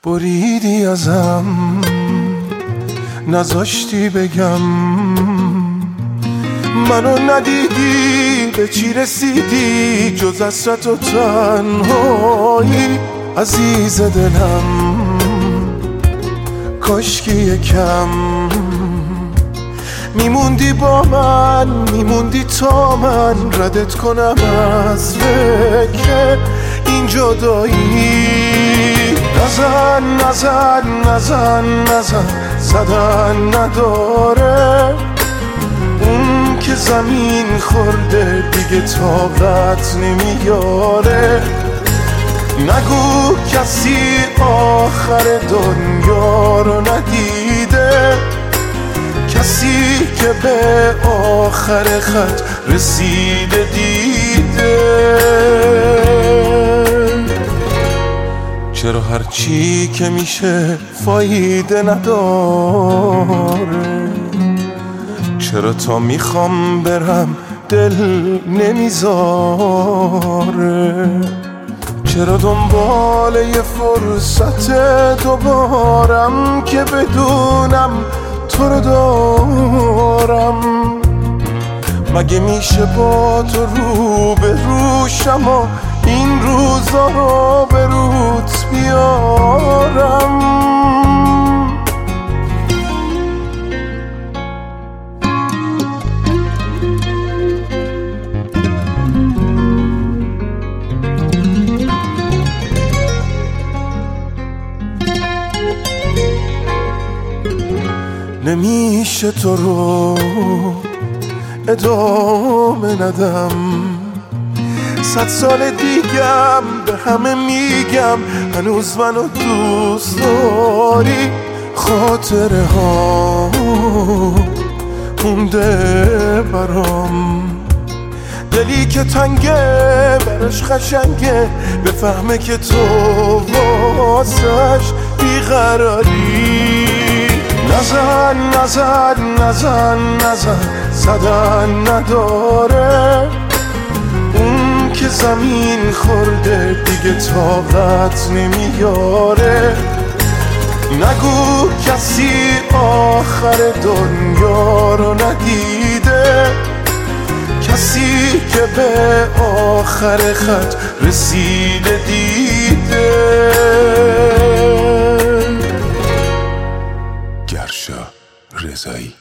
بریدی ازم، نذاشتی بگم، منو ندیدی، به چی رسیدی جز حسرت و تنهایی. عزیز دلم کاشکی یکم میموندی با من، میموندی تا من ردت کنم از فکر این جدایی. نزن نزن نزن نزن، زدن نداره، اون که زمین خورده دیگه طاقت نمیاره. نگو کسی آخر دنیا رو ندیده، کسی که به آخر خط رسیده دیده. چرا هرچی که میشه فایده نداره؟ چرا تا میخوام برم دل نمیذاره؟ چرا دنبال یه فرصت دوبارم که بدونم تو رو دارم؟ مگه میشه با تو رو به روشم و این روزا رو به روت بیارم؟ نمیشه تو رو ادامه ندم، 100 سال دیگم به همه میگم هنوز منو دوست داری. خاطره ها مونده برام، دلی که تنگه برش قشنگه، بفهمه که تو واسش بیقراری. نزن نزن نزن نزن، زدن نداره، اون که زمین خورده دیگه طاقت نمیاره. نگو کسی آخر دنیا رو ندیده، کسی که به آخر خط رسیده دیده. گرشا رضایی.